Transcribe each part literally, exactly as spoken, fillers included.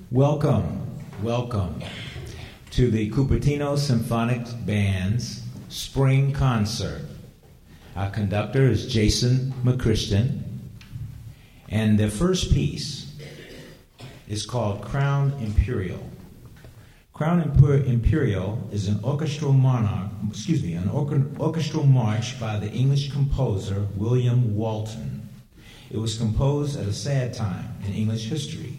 Welcome, welcome to the Cupertino Symphonic Band's Spring Concert. Our conductor is Jason McChristian, and their first piece is called Crown Imperial. Crown Imper- Imperial is an orchestral monarch, excuse me, an or- orchestral march by the English composer William Walton. It was composed at a sad time in English history.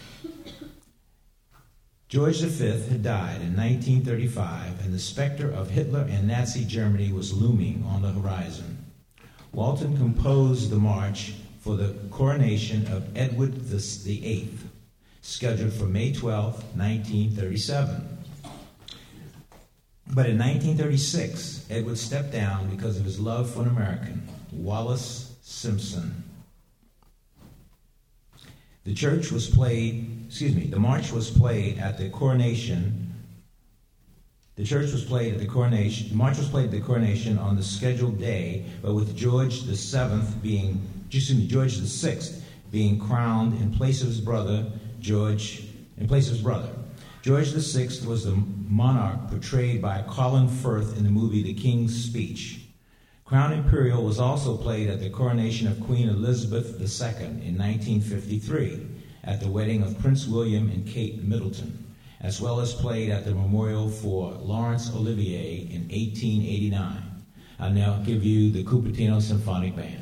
George the Fifth had died in nineteen thirty-five, and the specter of Hitler and Nazi Germany was looming on the horizon. Walton composed the march for the coronation of Edward the Eighth, scheduled for May twelfth, nineteen thirty-seven. But in nineteen thirty-six, Edward stepped down because of his love for an American, Wallace Simpson. The church was played, excuse me, the march was played at the coronation. The church was played at the coronation, the march was played at the coronation on the scheduled day, but with George the Seventh being, excuse me, George the Sixth being crowned in place of his brother, George, in place of his brother. George the Sixth was the monarch portrayed by Colin Firth in the movie The King's Speech. Crown Imperial was also played at the coronation of Queen Elizabeth the Second in nineteen fifty-three, at the wedding of Prince William and Kate Middleton, as well as played at the memorial for Laurence Olivier in eighteen eighty-nine. I'll now give you the Cupertino Symphonic Band.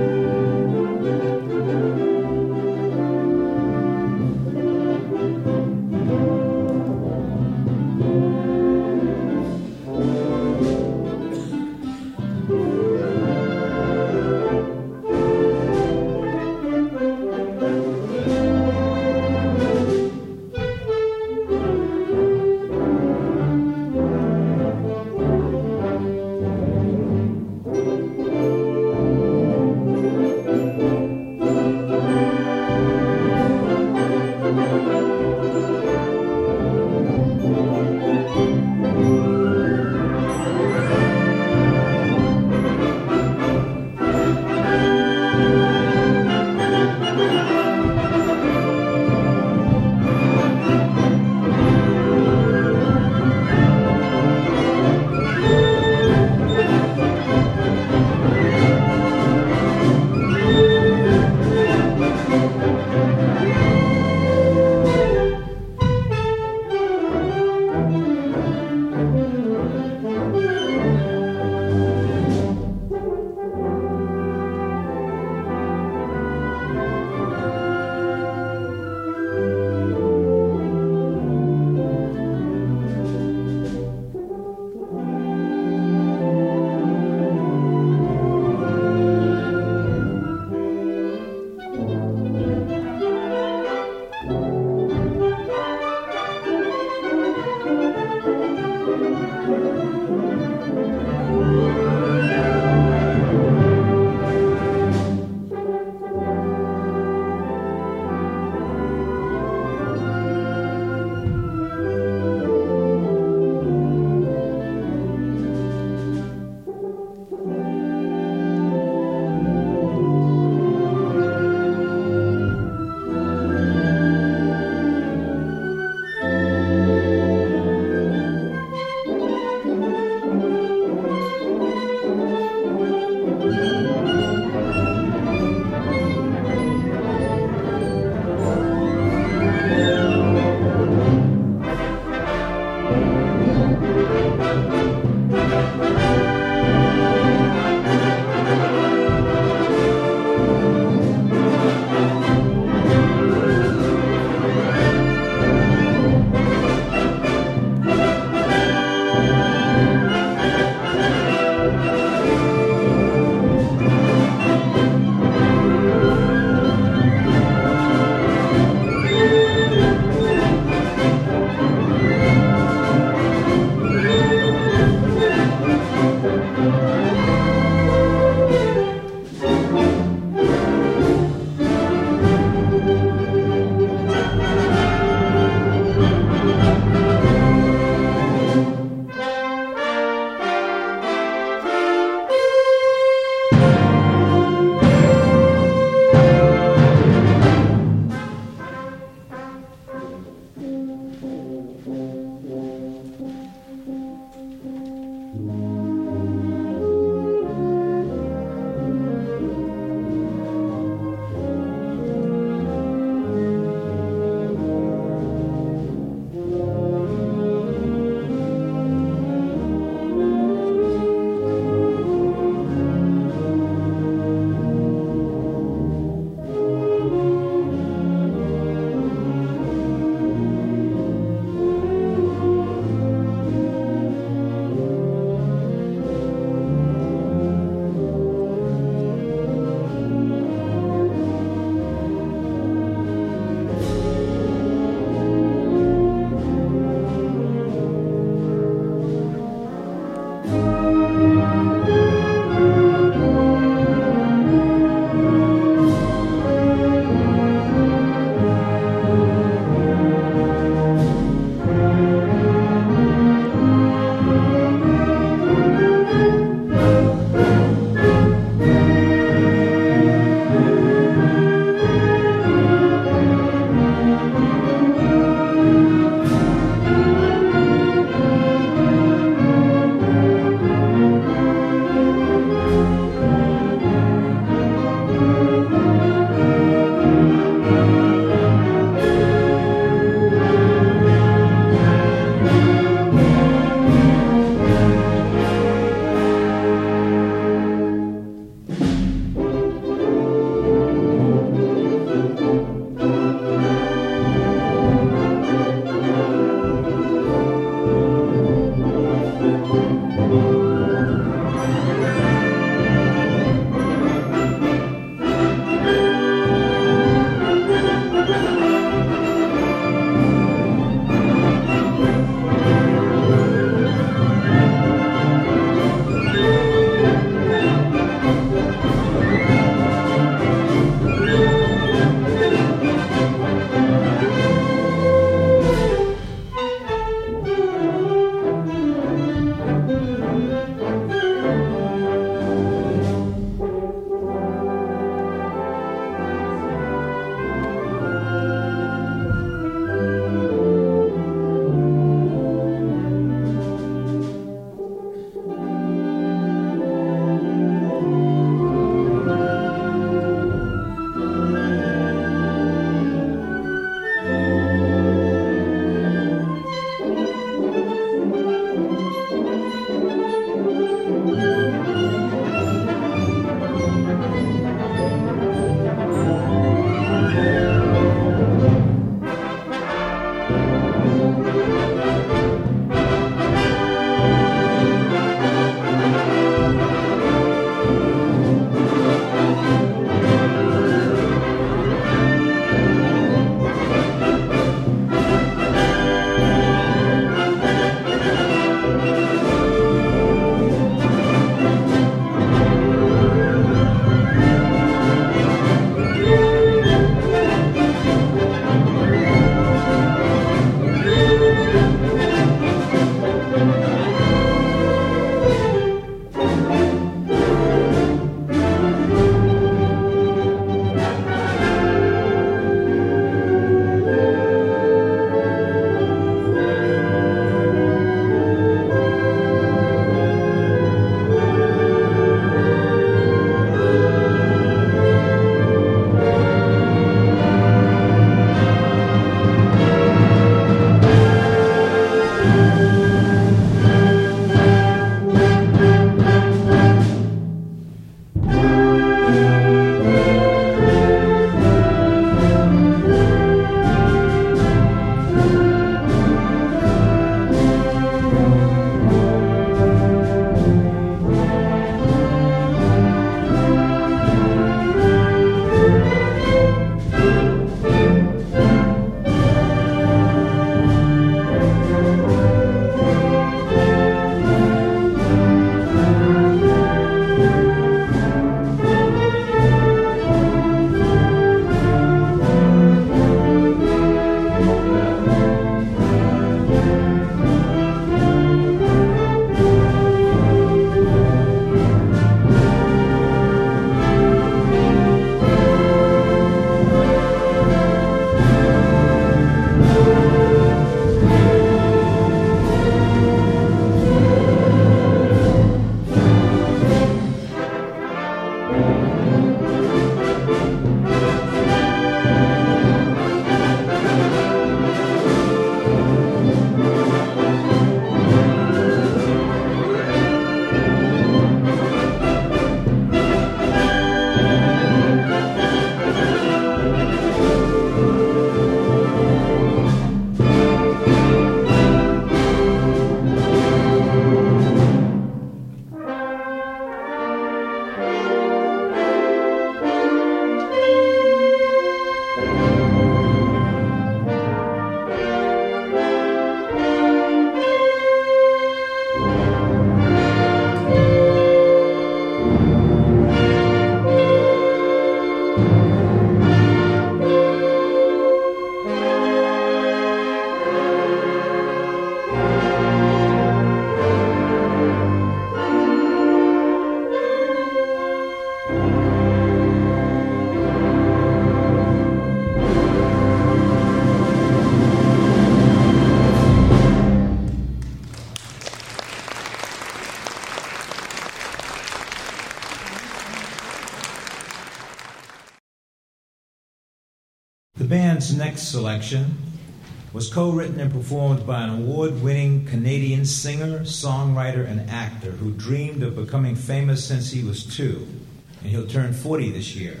The band's next selection was co-written and performed by an award-winning Canadian singer, songwriter, and actor who dreamed of becoming famous since he was two, and he'll turn forty this year.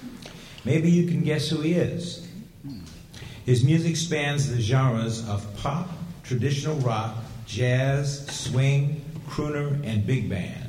Maybe you can guess who he is. His music spans the genres of pop, traditional rock, jazz, swing, crooner, and big band.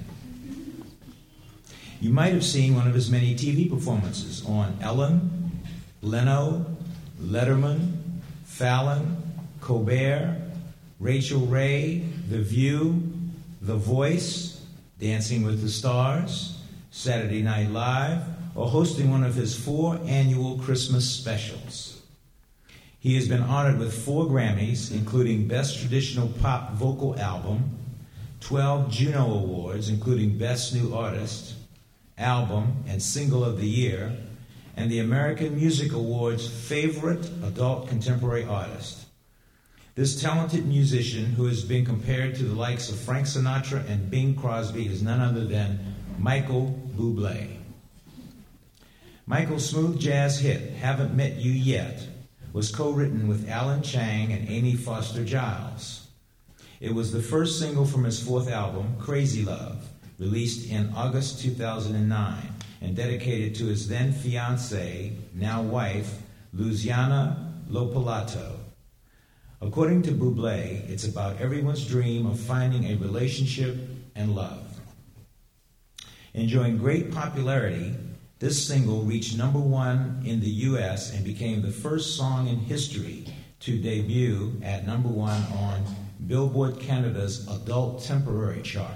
You might have seen one of his many T V performances on Ellen, Leno, Letterman, Fallon, Colbert, Rachel Ray, The View, The Voice, Dancing with the Stars, Saturday Night Live, or hosting one of his four annual Christmas specials. He has been honored with four Grammys, including Best Traditional Pop Vocal Album, twelve Juno Awards, including Best New Artist, Album, and Single of the Year, and the American Music Awards Favorite Adult Contemporary Artist. This talented musician, who has been compared to the likes of Frank Sinatra and Bing Crosby, is none other than Michael Bublé. Michael's smooth jazz hit, Haven't Met You Yet, was co-written with Alan Chang and Amy Foster Giles. It was the first single from his fourth album, Crazy Love, released in August two thousand nine, and dedicated to his then-fiancée, now wife, Luciana Lopalato. According to Bublé, it's about everyone's dream of finding a relationship and love. Enjoying great popularity, this single reached number one in the U S and became the first song in history to debut at number one on Billboard Canada's Adult Temporary chart.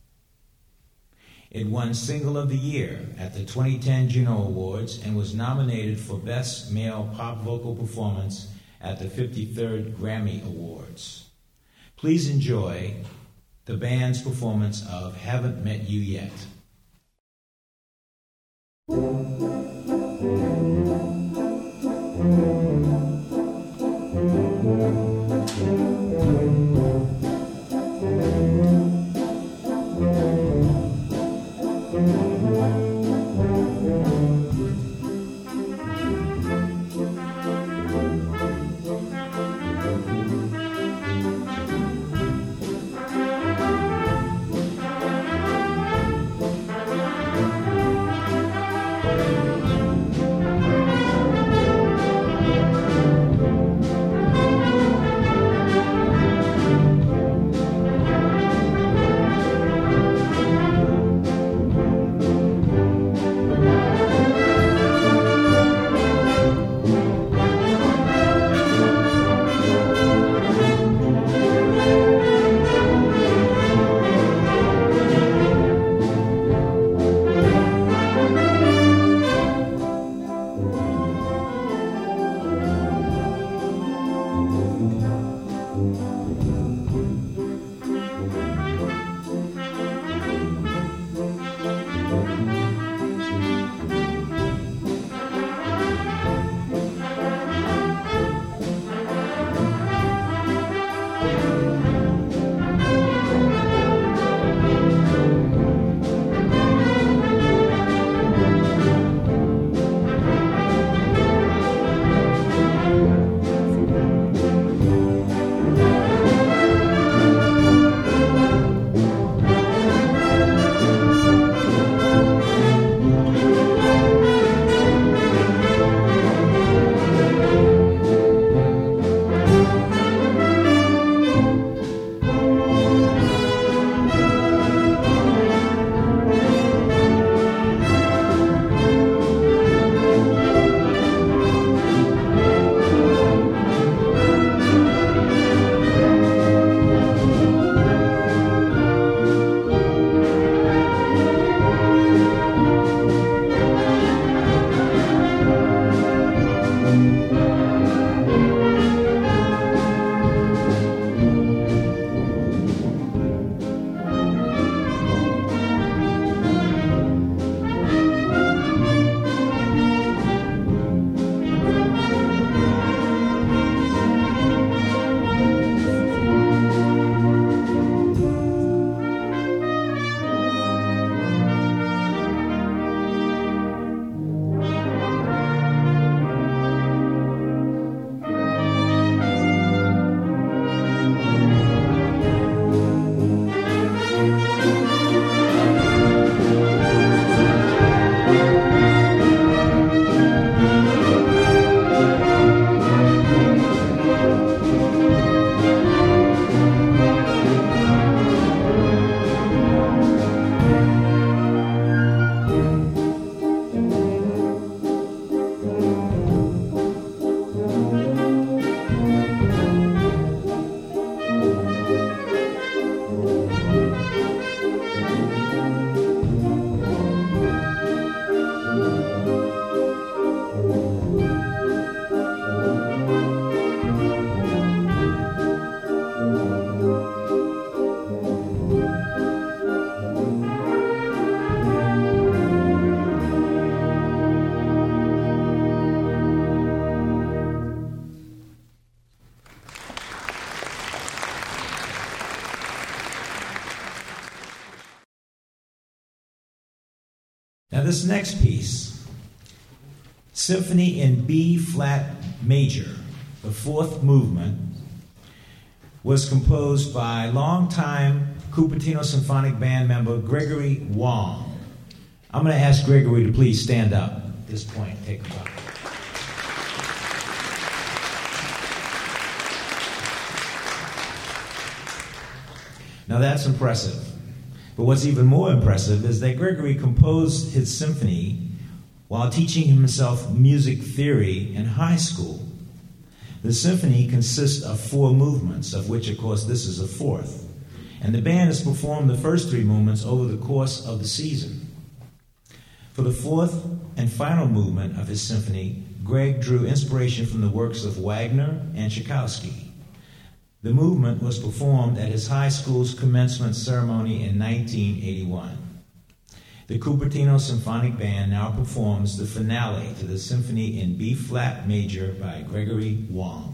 It won Single of the Year at the twenty ten Juno Awards and was nominated for Best Male Pop Vocal Performance at the fifty-third Grammy Awards. Please enjoy the band's performance of Haven't Met You Yet. Now this next piece, Symphony in B flat major, the fourth movement, was composed by longtime Cupertino Symphonic Band member Gregory Wong. I'm going to ask Gregory to please stand up at this point. Take a bow. Now that's impressive. But what's even more impressive is that Gregory composed his symphony while teaching himself music theory in high school. The symphony consists of four movements, of which, of course, this is a fourth. And the band has performed the first three movements over the course of the season. For the fourth and final movement of his symphony, Greg drew inspiration from the works of Wagner and Tchaikovsky. The movement was performed at his high school's commencement ceremony in nineteen eighty-one. The Cupertino Symphonic Band now performs the finale to the symphony in B-flat major by Gregory Wong.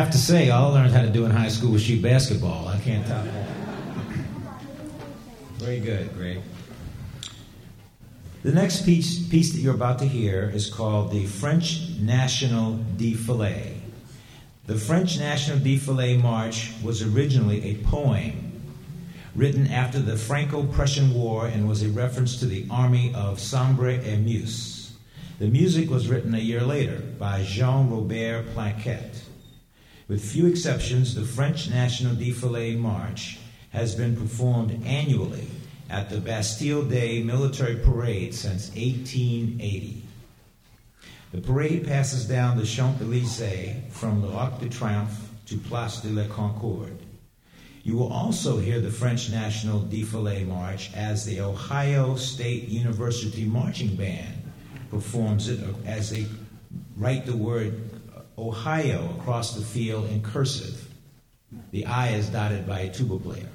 have to say, all I learned how to do in high school was shoot basketball. I can't top that. Very good, great. The next piece, piece that you're about to hear is called the French National Défilé. The French National Défilé March was originally a poem written after the Franco-Prussian War and was a reference to the army of Sambre-et-Meuse. The music was written a year later by Jean-Robert Planquet. With few exceptions, the French National Défilé March has been performed annually at the Bastille Day military parade since eighteen eighty. The parade passes down the Champs-Élysées from l'Arc de Triomphe to Place de la Concorde. You will also hear the French National Défilé March as the Ohio State University Marching Band performs it as they write the word Ohio across the field in cursive. The I is dotted by a tuba player.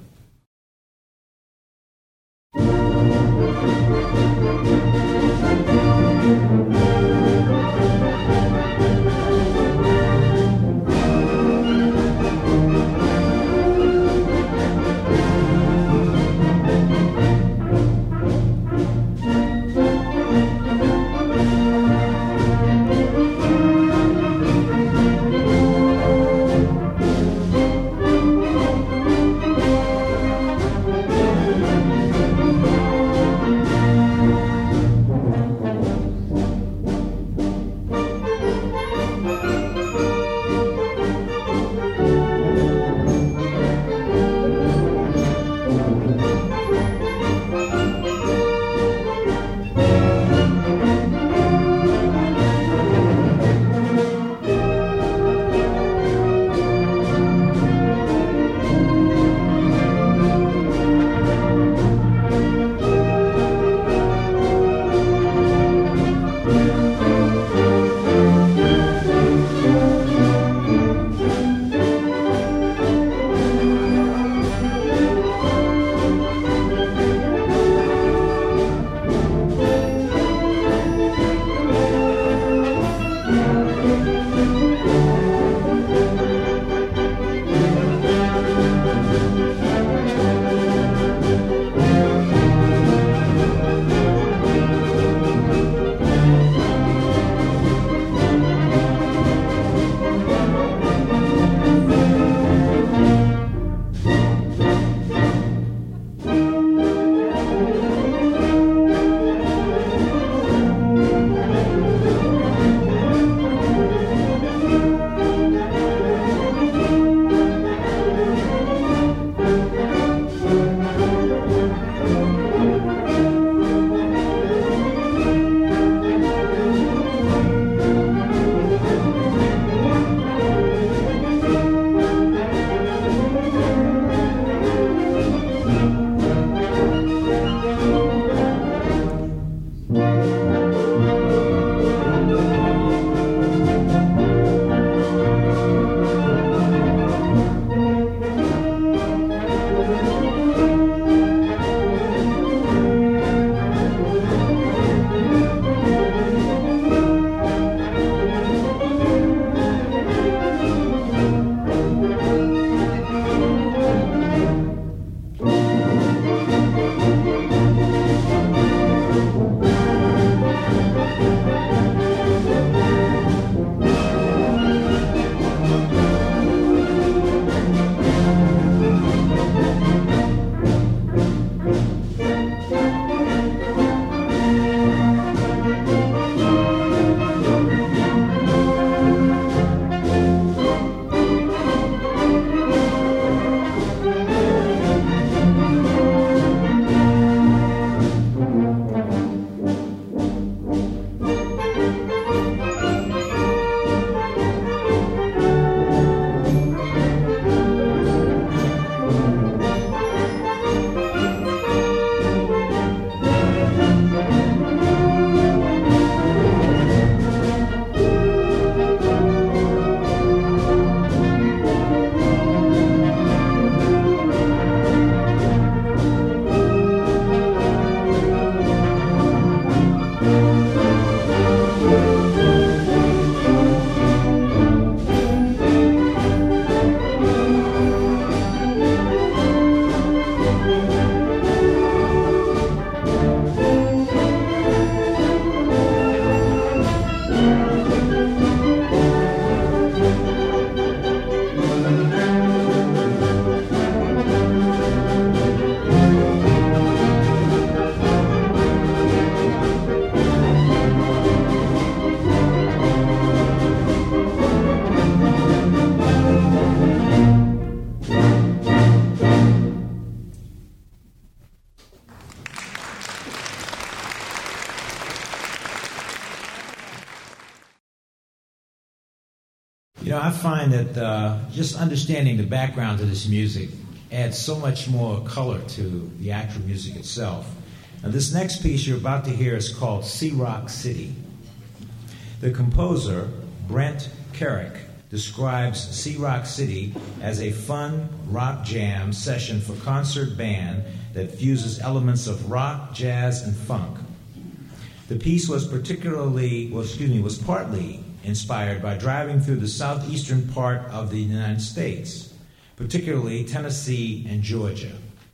know, I find that uh, just understanding the background to this music adds so much more color to the actual music itself. Now, this next piece you're about to hear is called Sea Rock City. The composer, Brent Carrick, describes Sea Rock City as a fun rock jam session for concert band that fuses elements of rock, jazz, and funk. The piece was particularly, well, excuse me, was partly inspired by driving through the southeastern part of the United States, particularly Tennessee and Georgia.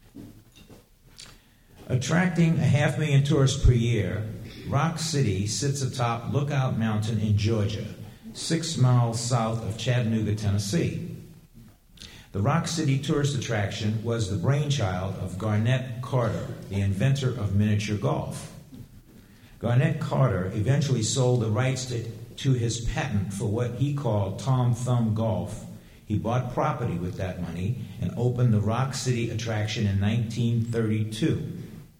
Attracting a half million tourists per year, Rock City sits atop Lookout Mountain in Georgia, six miles south of Chattanooga, Tennessee. The Rock City tourist attraction was the brainchild of Garnett Carter, the inventor of miniature golf. Garnett Carter eventually sold the rights to, to his patent for what he called Tom Thumb Golf. He bought property with that money and opened the Rock City attraction in nineteen thirty-two.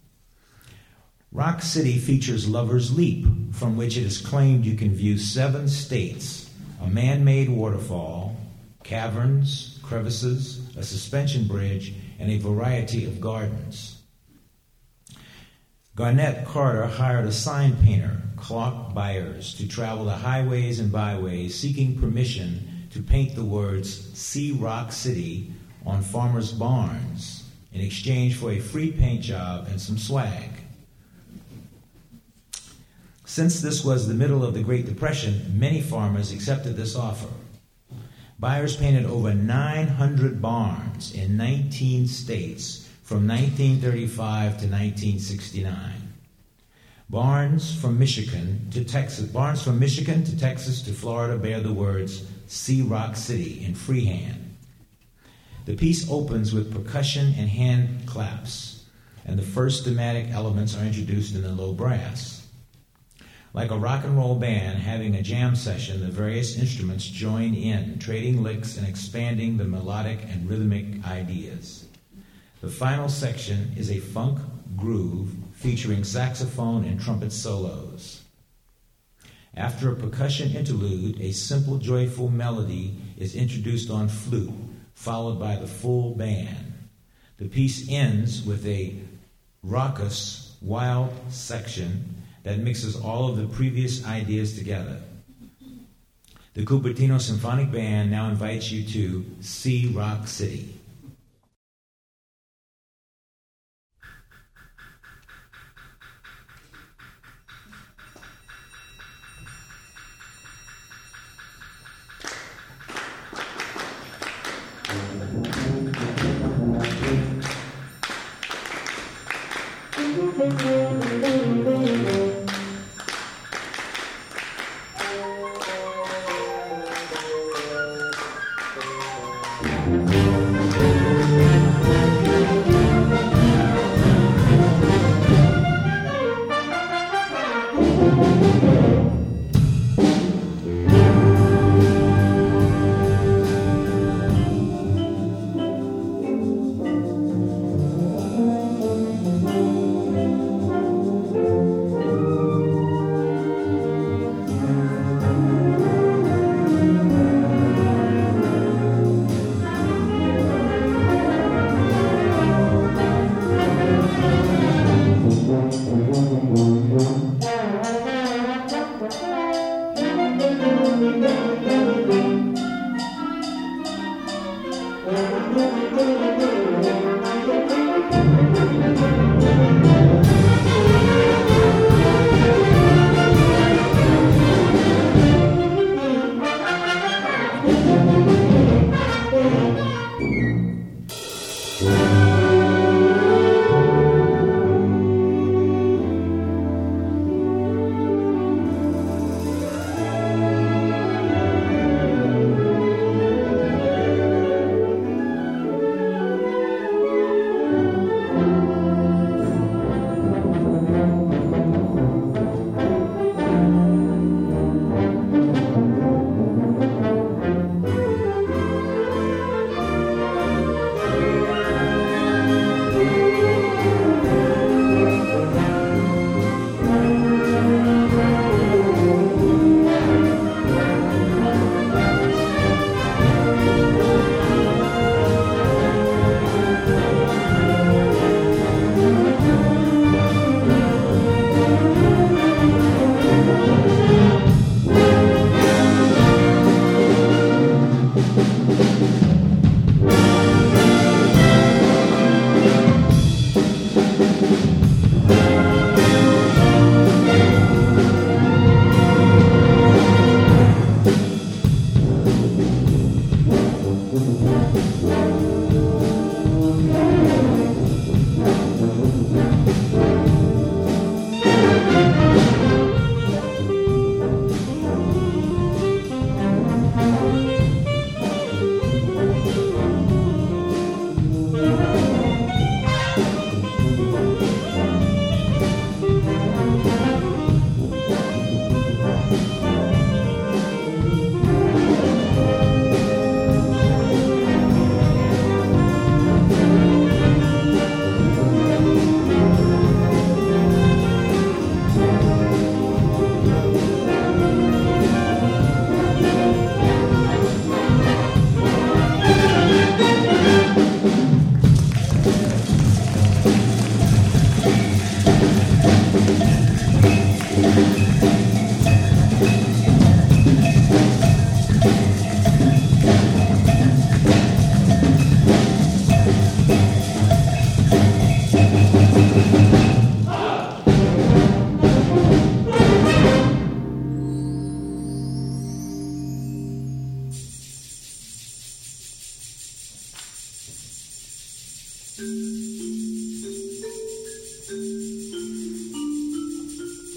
Rock City features Lover's Leap, from which it is claimed you can view seven states, a man-made waterfall, caverns, crevices, a suspension bridge, and a variety of gardens. Garnett Carter hired a sign painter, Clark Byers, to travel the highways and byways seeking permission to paint the words Sea Rock City on farmers' barns in exchange for a free paint job and some swag. Since this was the middle of the Great Depression, many farmers accepted this offer. Byers painted over nine hundred barns in nineteen states from nineteen thirty-five to nineteen sixty-nine. Barns from Michigan to Texas, barns from Michigan to Texas to Florida bear the words Sea Rock City in freehand. The piece opens with percussion and hand claps, and the first thematic elements are introduced in the low brass. Like a rock and roll band having a jam session, the various instruments join in, trading licks and expanding the melodic and rhythmic ideas. The final section is a funk groove featuring saxophone and trumpet solos. After a percussion interlude, a simple, joyful melody is introduced on flute, followed by the full band. The piece ends with a raucous, wild section that mixes all of the previous ideas together. The Cupertino Symphonic Band now invites you to Sea Rock City.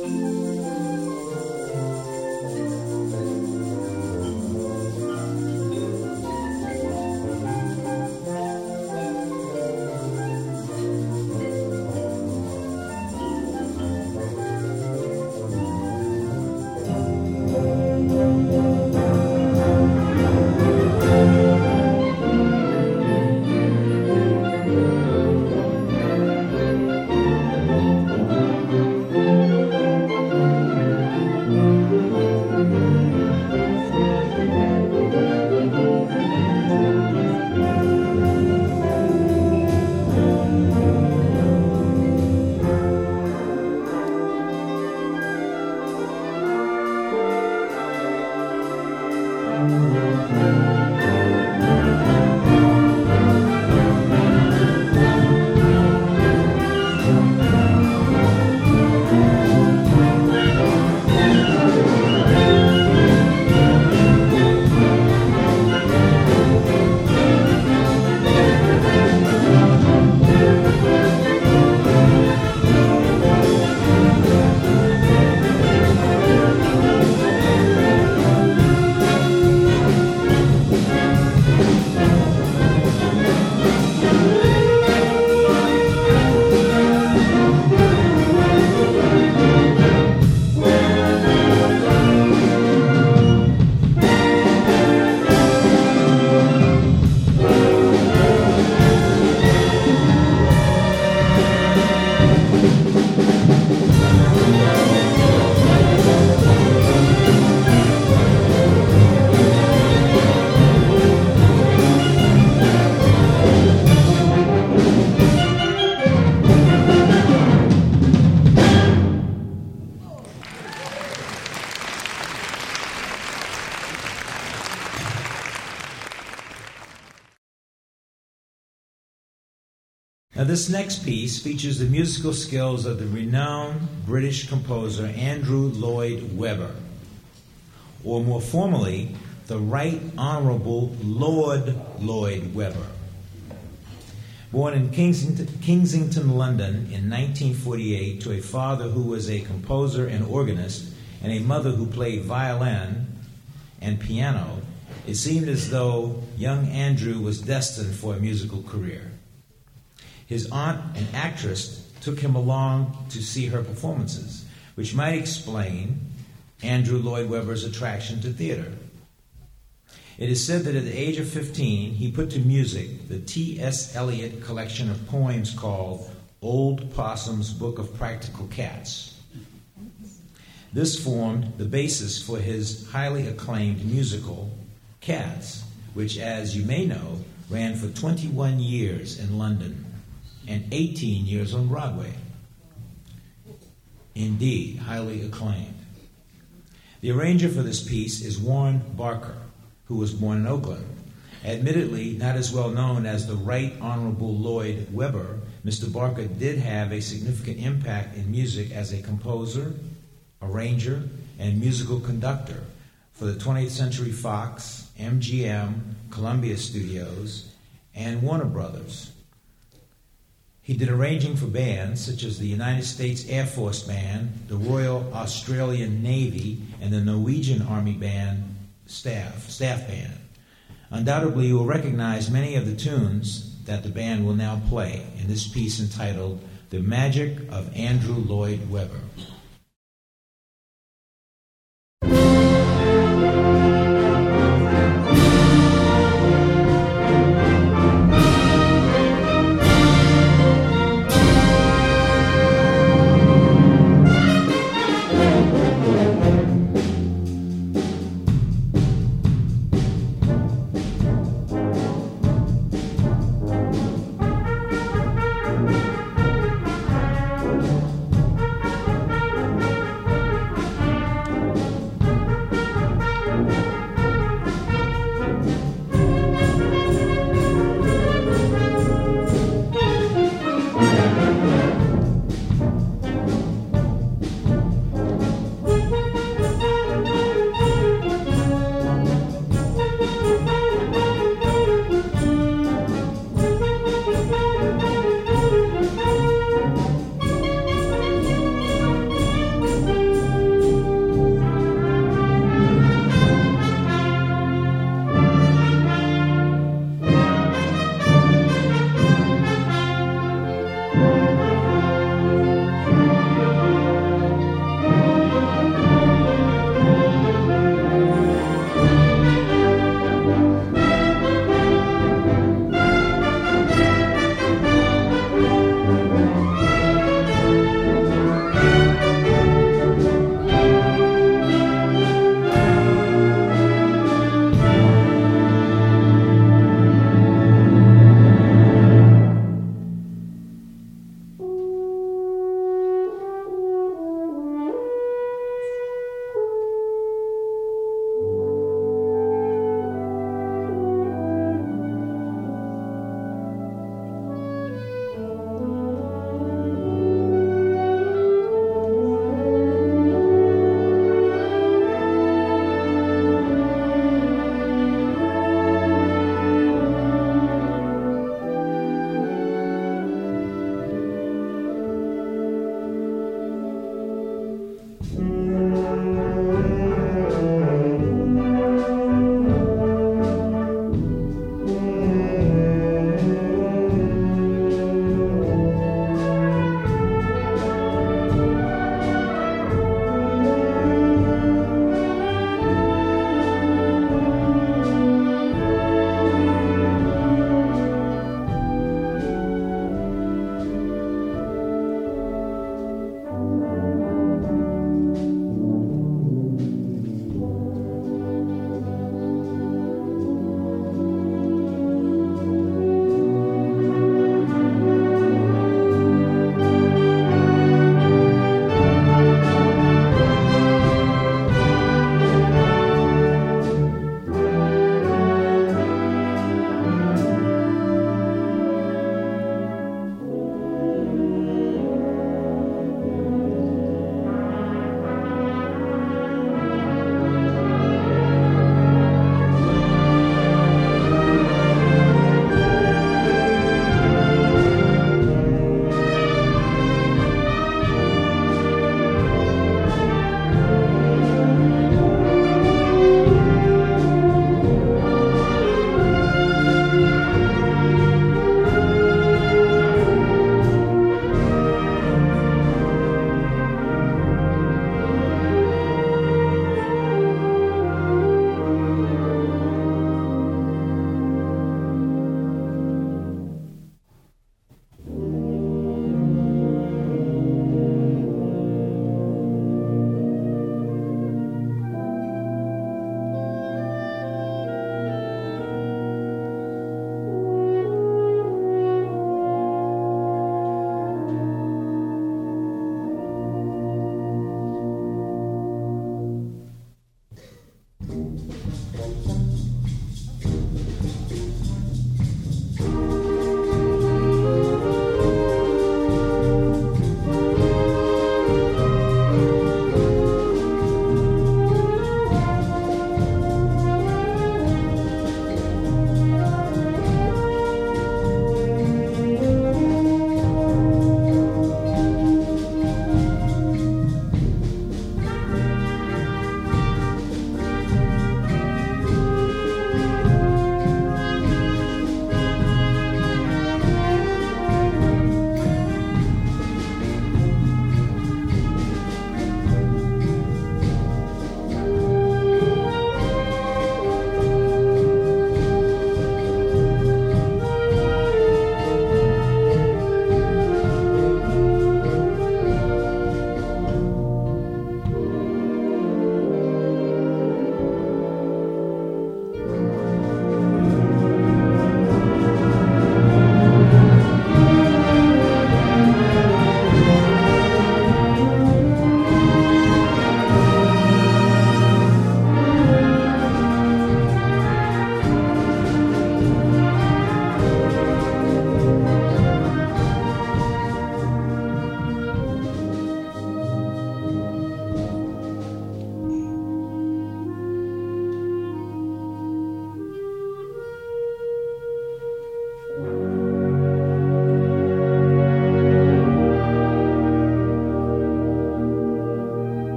Now, this next piece features the musical skills of the renowned British composer Andrew Lloyd Webber, or more formally, the Right Honorable Lord Lloyd Webber. Born in Kingsington, Kensington, London in nineteen forty-eight to a father who was a composer and organist and a mother who played violin and piano, it seemed as though young Andrew was destined for a musical career. His aunt, an actress, took him along to see her performances, which might explain Andrew Lloyd Webber's attraction to theater. It is said that at the age of fifteen, he put to music the T S Eliot collection of poems called Old Possum's Book of Practical Cats. This formed the basis for his highly acclaimed musical, Cats, which, as you may know, ran for twenty-one years in London and eighteen years on Broadway. Indeed, highly acclaimed. The arranger for this piece is Warren Barker, who was born in Oakland. Admittedly, not as well known as the Right Honorable Lloyd Webber, Mister Barker did have a significant impact in music as a composer, arranger, and musical conductor for the twentieth Century Fox, M G M, Columbia Studios, and Warner Brothers. He did arranging for bands such as the United States Air Force Band, the Royal Australian Navy, and the Norwegian Army Band staff, staff band. Undoubtedly, you will recognize many of the tunes that the band will now play in this piece entitled The Magic of Andrew Lloyd Webber.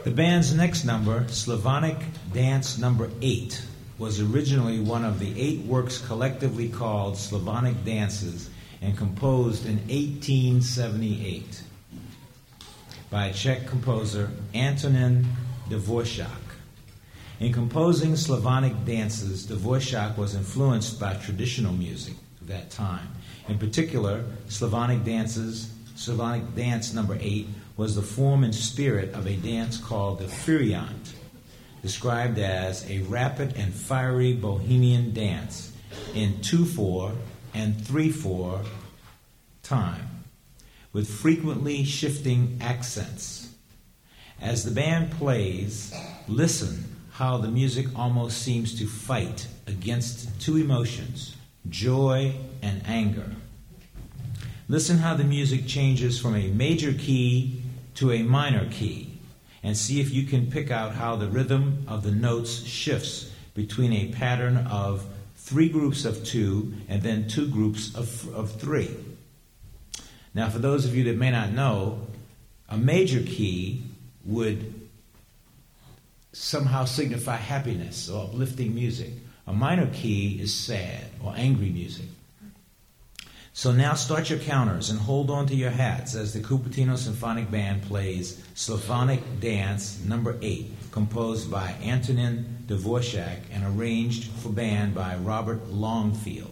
The band's next number, Slavonic Dance Number eight, was originally one of the eight works collectively called Slavonic Dances and composed in eighteen seventy-eight by Czech composer Antonin Dvorak. In composing Slavonic dances, Dvorak was influenced by traditional music of that time. In particular, Slavonic dances, Slavonic Dance Number eight was the form and spirit of a dance called the Furiant, described as a rapid and fiery bohemian dance in two four and three four time, with frequently shifting accents. As the band plays, listen how the music almost seems to fight against two emotions, joy and anger. Listen how the music changes from a major key to a minor key, and see if you can pick out how the rhythm of the notes shifts between a pattern of three groups of two and then two groups of, of three. Now, for those of you that may not know, a major key would somehow signify happiness or uplifting music. A minor key is sad or angry music. So now start your counters and hold on to your hats as the Cupertino Symphonic Band plays Slavonic Dance Number eight, composed by Antonin Dvorak and arranged for band by Robert Longfield.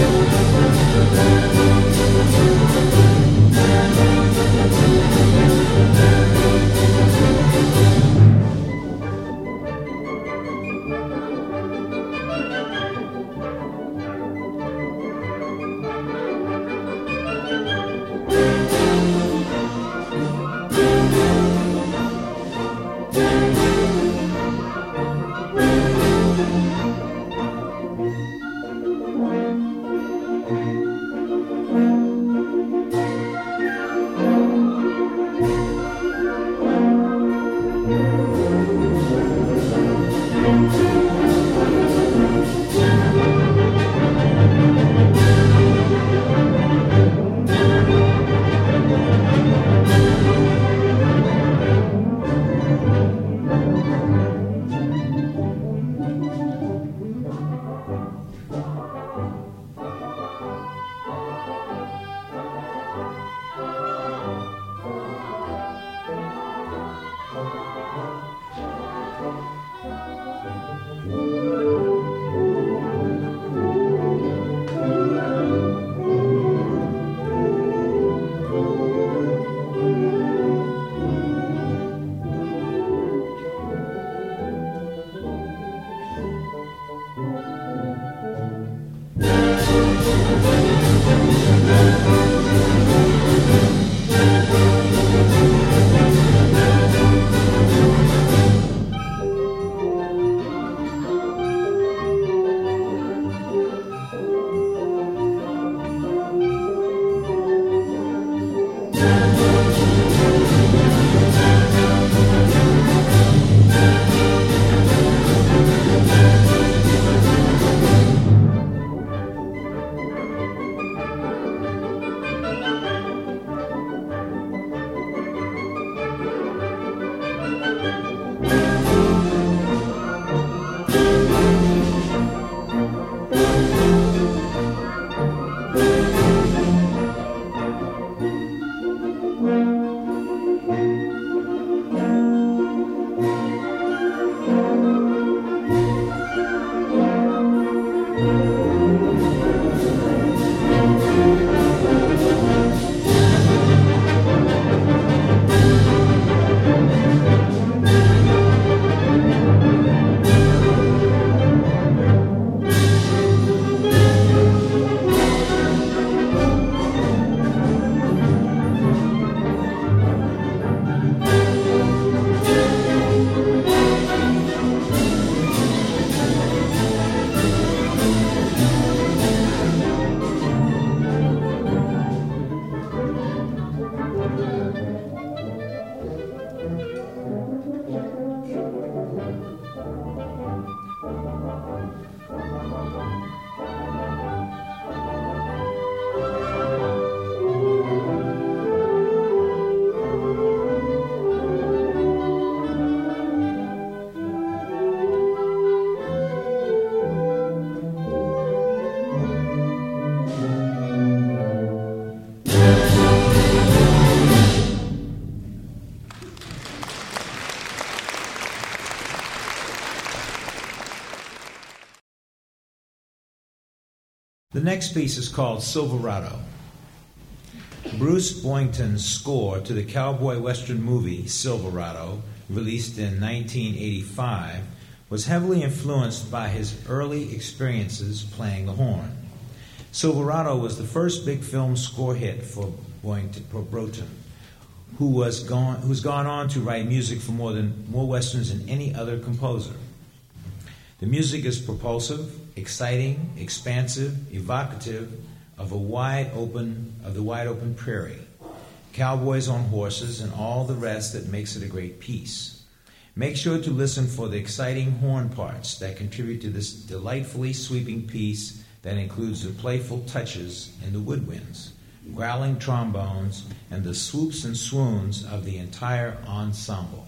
Thank you. The next piece is called Silverado. Bruce Boynton's score to the cowboy western movie Silverado, released in nineteen eighty-five, was heavily influenced by his early experiences playing the horn. Silverado was the first big film score hit for Boynton, for Boynton, who was gone, who's gone on to write music for more than more westerns than any other composer. The music is propulsive, exciting, expansive, evocative of a wide open of the wide open prairie, cowboys on horses, and all the rest that makes it a great piece. Make sure to listen for the exciting horn parts that contribute to this delightfully sweeping piece that includes the playful touches in the woodwinds, growling trombones, and the swoops and swoons of the entire ensemble.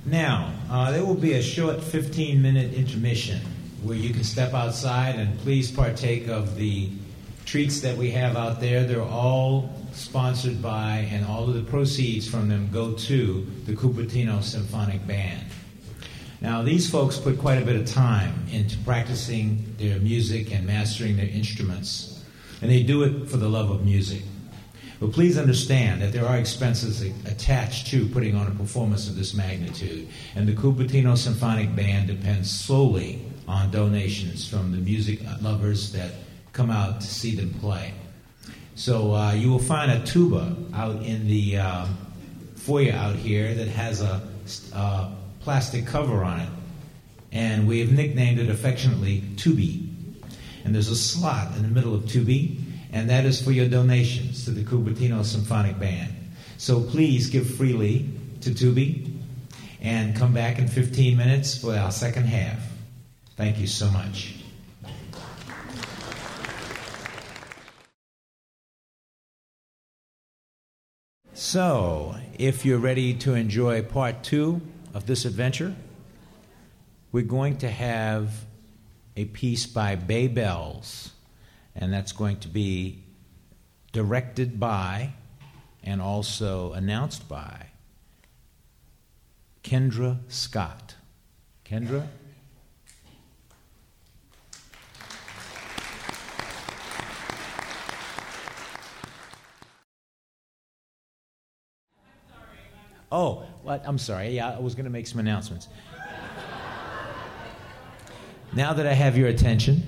Now, uh, there will be a short fifteen-minute intermission where you can step outside and please partake of the treats that we have out there. They're all sponsored by, and all of the proceeds from them go to the Cupertino Symphonic Band. Now, these folks put quite a bit of time into practicing their music and mastering their instruments, and they do it for the love of music. But please understand that there are expenses attached to putting on a performance of this magnitude, and the Cupertino Symphonic Band depends solely on donations from the music lovers that come out to see them play. So uh, you will find a tuba out in the uh, foyer out here that has a uh, plastic cover on it, and we have nicknamed it affectionately Tubi. And there's a slot in the middle of Tubi, and that is for your donations to the Cupertino Symphonic Band. So please give freely to Tubi, and come back in fifteen minutes for our second half. Thank you so much. So, if you're ready to enjoy part two of this adventure, we're going to have a piece by Bay Bells, and that's going to be directed by and also announced by Kendra Scott. Kendra? Oh, what? I'm sorry. Yeah, I was going to make some announcements. Now that I have your attention.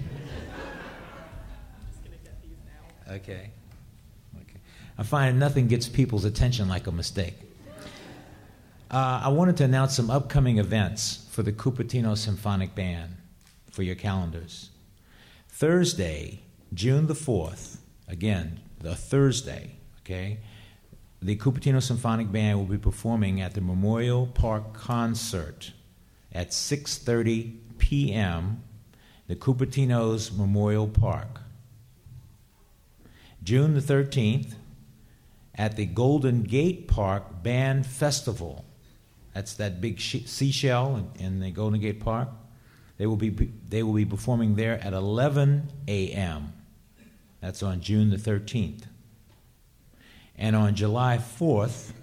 Okay. Okay. I find nothing gets people's attention like a mistake. Uh, I wanted to announce some upcoming events for the Cupertino Symphonic Band for your calendars. Thursday, June the fourth, again, the Thursday, okay, the Cupertino Symphonic Band will be performing at the Memorial Park Concert at six thirty p.m., the Cupertino's Memorial Park. June the thirteenth, at the Golden Gate Park Band Festival. That's that big she- seashell in, in the Golden Gate Park. They will be they will be performing there at eleven a.m. That's on June the thirteenth. And on July fourth,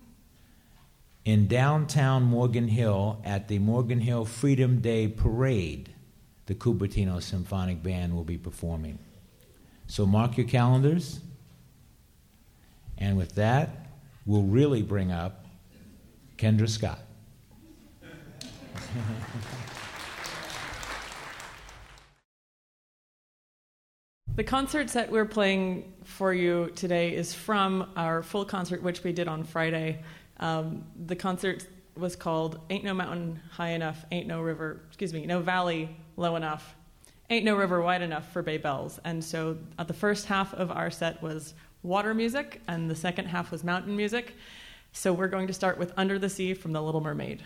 in downtown Morgan Hill at the Morgan Hill Freedom Day Parade, the Cupertino Symphonic Band will be performing. So mark your calendars. And with that, we'll really bring up Kendra Scott. The concert set we're playing for you today is from our full concert, which we did on Friday. Um, the concert was called Ain't No Mountain High Enough, Ain't No River, excuse me, No Valley Low Enough, Ain't No River Wide Enough for Bay Bells. And so uh, the first half of our set was water music, and the second half was mountain music. So we're going to start with Under the Sea from The Little Mermaid.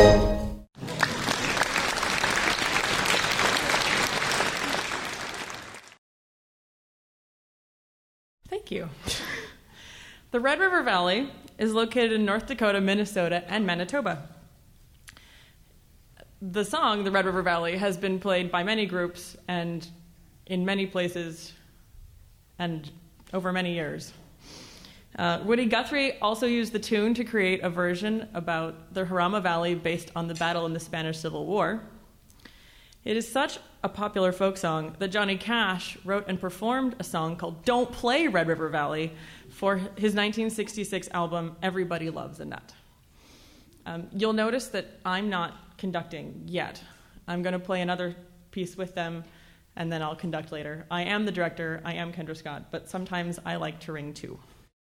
Thank you. The Red River Valley is located in North Dakota, Minnesota, and Manitoba. The song, The Red River Valley, has been played by many groups and in many places and over many years. Uh, Woody Guthrie also used the tune to create a version about the Jarama Valley based on the battle in the Spanish Civil War. It is such a popular folk song that Johnny Cash wrote and performed a song called Don't Play Red River Valley for his nineteen sixty-six album Everybody Loves a Nut. Um, you'll notice that I'm not conducting yet. I'm going to play another piece with them, and then I'll conduct later. I am the director, I am Kendra Scott, but sometimes I like to ring too.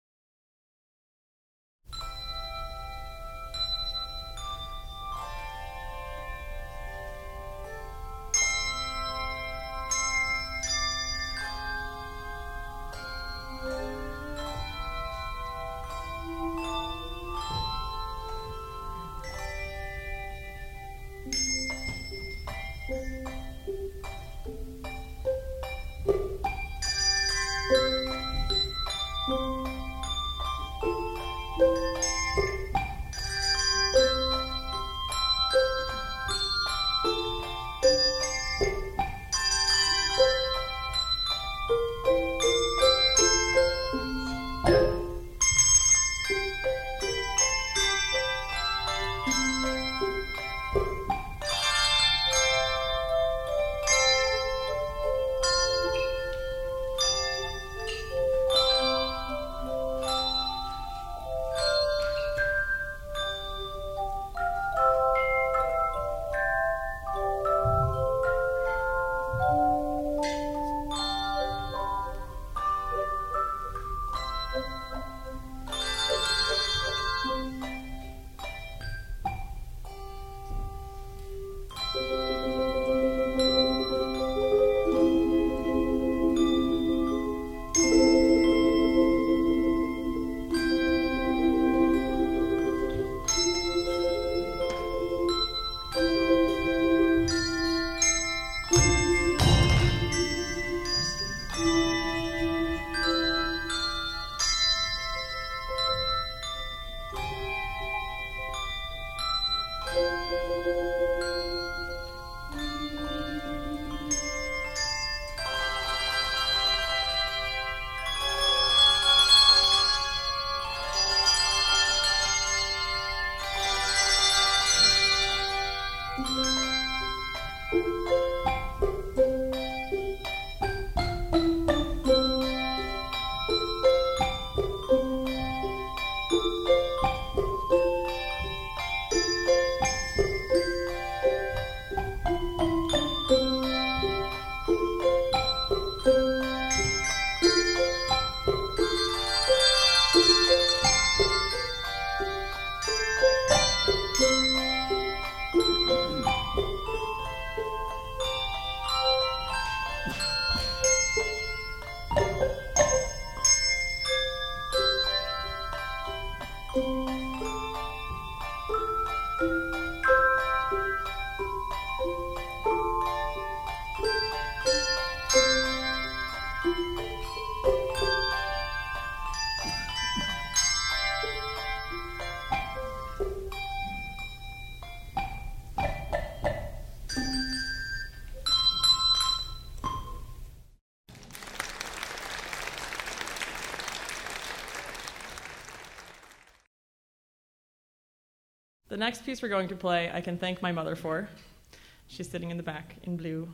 The next piece we're going to play, I can thank my mother for. She's sitting in the back in blue.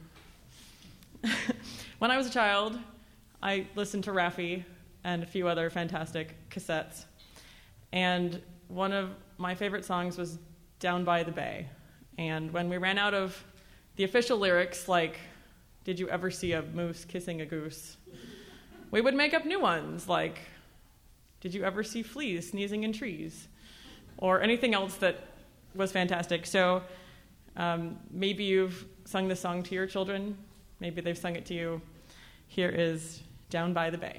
When I was a child, I listened to Raffi and a few other fantastic cassettes. And one of my favorite songs was Down by the Bay. And when we ran out of the official lyrics, like, did you ever see a moose kissing a goose? We would make up new ones, like, did you ever see fleas sneezing in trees? Or anything else that was fantastic. So um, maybe you've sung this song to your children. Maybe they've sung it to you. Here is Down by the Bay.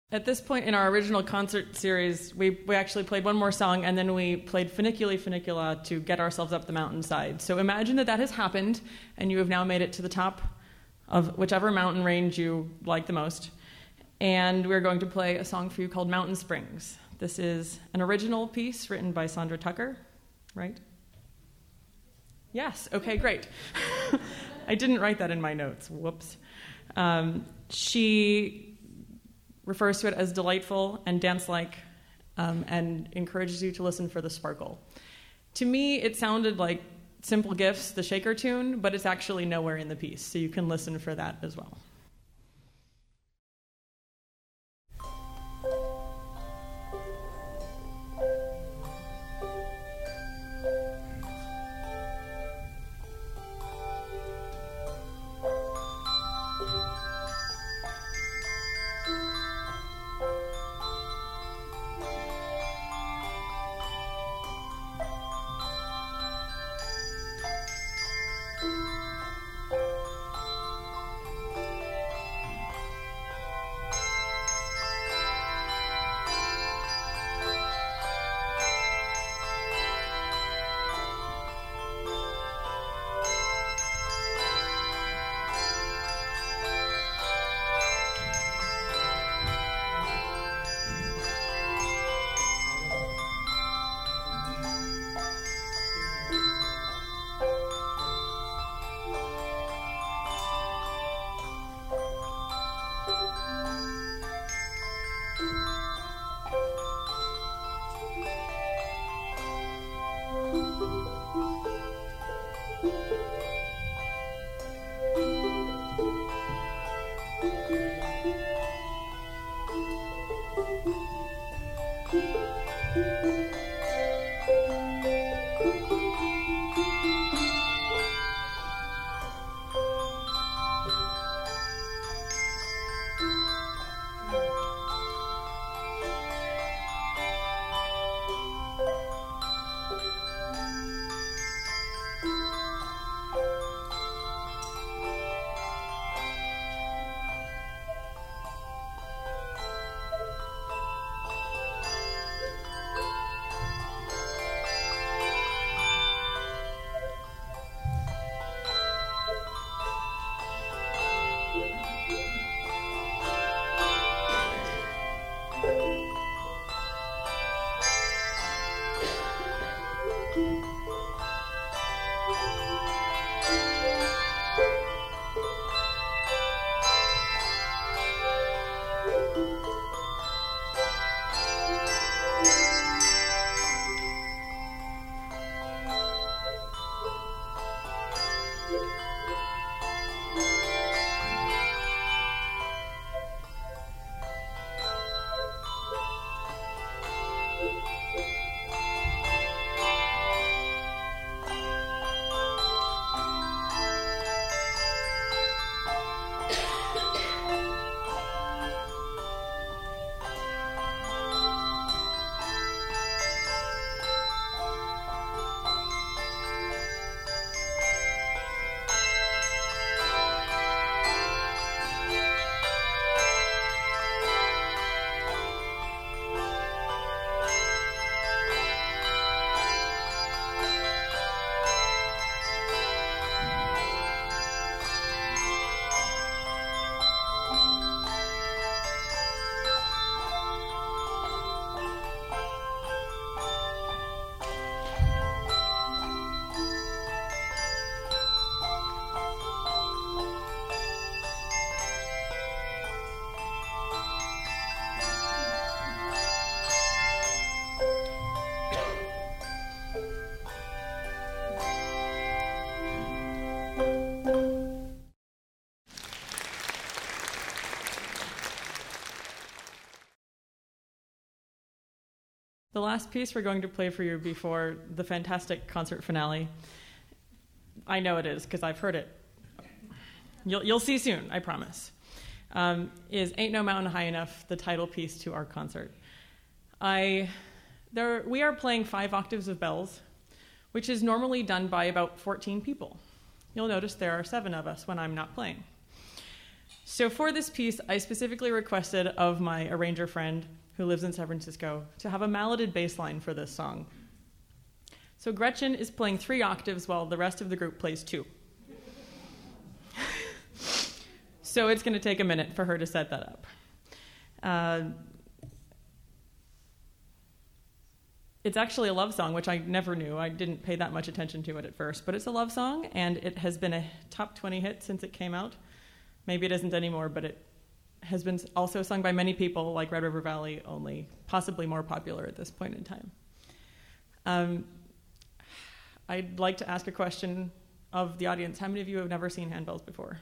At this point in our original concert series, we, we actually played one more song, and then we played Funiculi Funicula to get ourselves up the mountainside. So imagine that that has happened, and you have now made it to the top of whichever mountain range you like the most. And we're going to play a song for you called Mountain Springs. This is an original piece written by Sandra Tucker, right? Yes, okay, great. I didn't write that in my notes, whoops. Um, she refers to it as delightful and dance-like, um, and encourages you to listen for the sparkle. To me, it sounded like Simple Gifts, the Shaker tune, but it's actually nowhere in the piece, so you can listen for that as well. The last piece we're going to play for you before the fantastic concert finale, I know it is because I've heard it. You'll, you'll see soon, I promise, um, is Ain't No Mountain High Enough, the title piece to our concert. I, there, we are playing five octaves of bells, which is normally done by about fourteen people. You'll notice there are seven of us when I'm not playing. So for this piece, I specifically requested of my arranger friend who lives in San Francisco to have a malleted bass line for this song. So Gretchen is playing three octaves while the rest of the group plays two. So it's going to take a minute for her to set that up. Uh, it's actually a love song, which I never knew. I didn't pay that much attention to it at first, but it's a love song, and it has been a top twenty hit since it came out. Maybe it isn't anymore, but it has been also sung by many people, like Red River Valley, only possibly more popular at this point in time. Um, I'd like to ask a question of the audience. How many of you have never seen handbells before?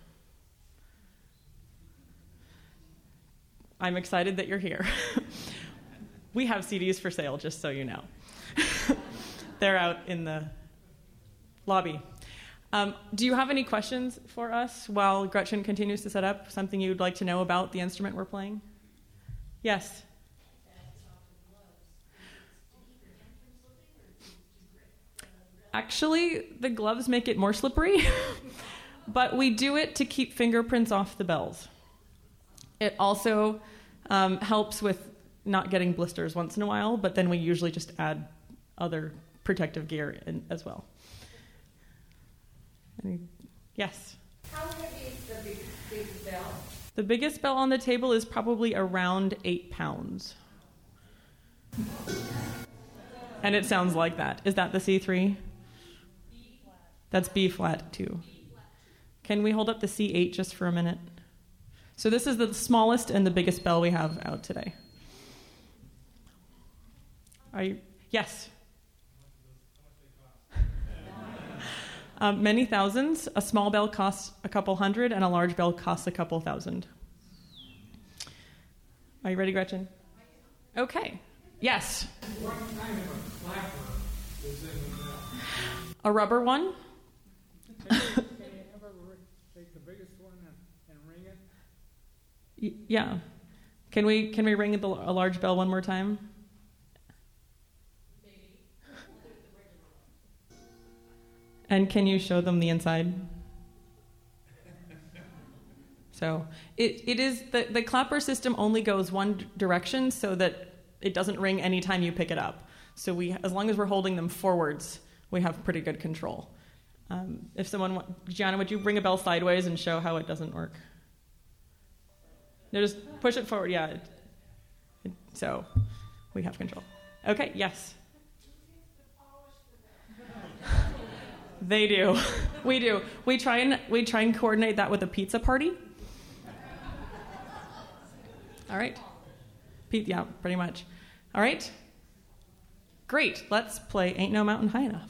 I'm excited that you're here. We have C Ds for sale, just so you know. They're out in the lobby. Um, do you have any questions for us while Gretchen continues to set up? Something you'd like to know about the instrument we're playing? Yes? Actually, the gloves make it more slippery, but we do it to keep fingerprints off the bells. It also um, helps with not getting blisters once in a while, but then we usually just add other protective gear in as well. Any, yes? How heavy is the big, big bell? The biggest bell on the table is probably around eight pounds. And it sounds like that. Is that the C three? B flat. That's B flat too. Can we hold up the C eight just for a minute? So this is the smallest and the biggest bell we have out today. Are you? Yes? Um, many thousands. A small bell costs a couple hundred, and a large bell costs a couple thousand. Are you ready, Gretchen? Okay. Yes. What kind of a clapper is in the bell? A rubber one. Can you, can you ever take the biggest one and, and ring it? Y- yeah. Can we can we ring the, a large bell one more time? And can you show them the inside? So it, it is the, the clapper system only goes one direction so that it doesn't ring any time you pick it up. So we, as long as we're holding them forwards, we have pretty good control. Um, if someone, Gianna, would you ring a bell sideways and show how it doesn't work? No, just push it forward. Yeah. It, it, so we have control. Okay. Yes. They do. We do. We try and we try and coordinate that with a pizza party. All right. Pe- yeah, pretty much. All right. Great. Let's play Ain't No Mountain High Enough.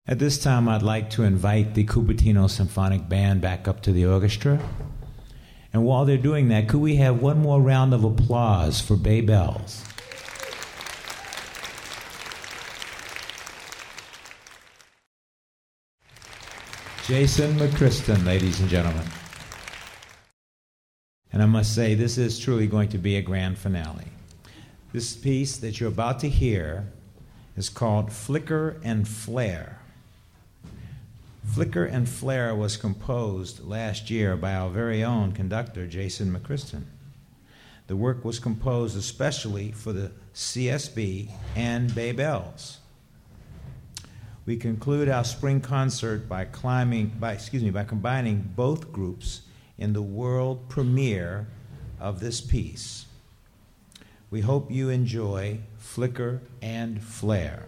At this time, I'd like to invite the Cupertino Symphonic Band back up to the orchestra. And while they're doing that, could we have one more round of applause for Bay Bells? Jason McChriston, ladies and gentlemen. And I must say, this is truly going to be a grand finale. This piece that you're about to hear is called Flicker and Flare. Flicker and Flare was composed last year by our very own conductor, Jason McChriston. The work was composed especially for the C S B and Bay Bells. We conclude our spring concert by climbing, by excuse me, by combining both groups in the world premiere of this piece. We hope you enjoy Flicker and Flare.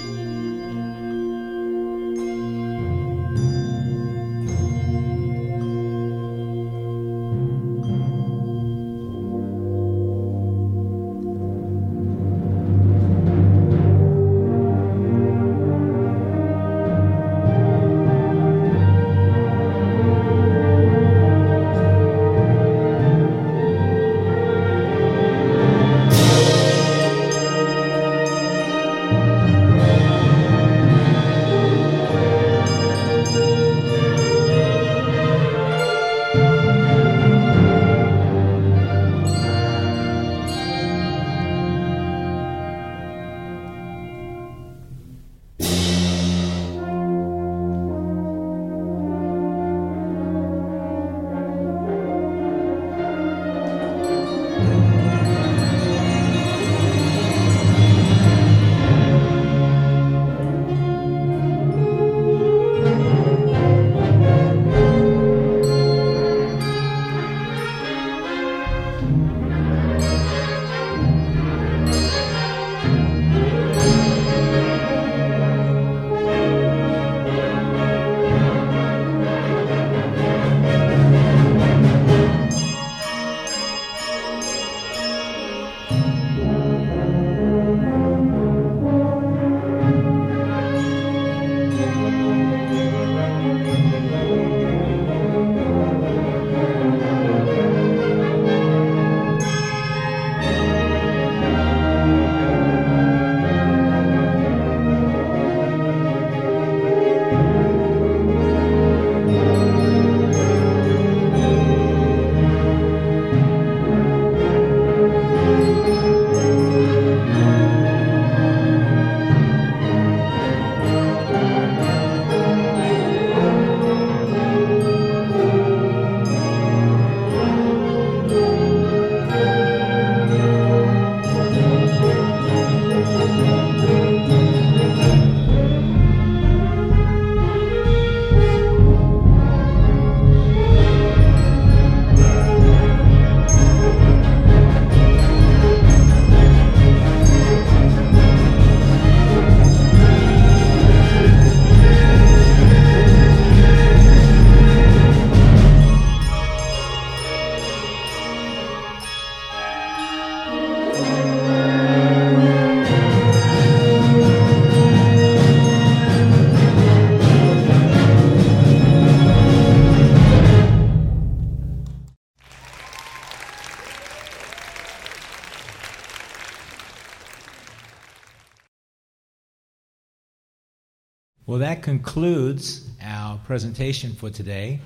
Well, that concludes our presentation for today.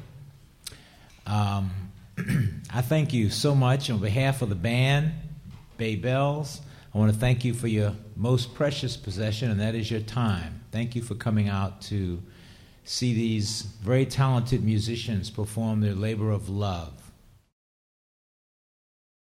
Um, I thank you so much on behalf of the band, Bay Bells. I want to thank you for your most precious possession, and that is your time. Thank you for coming out to see these very talented musicians perform their labor of love.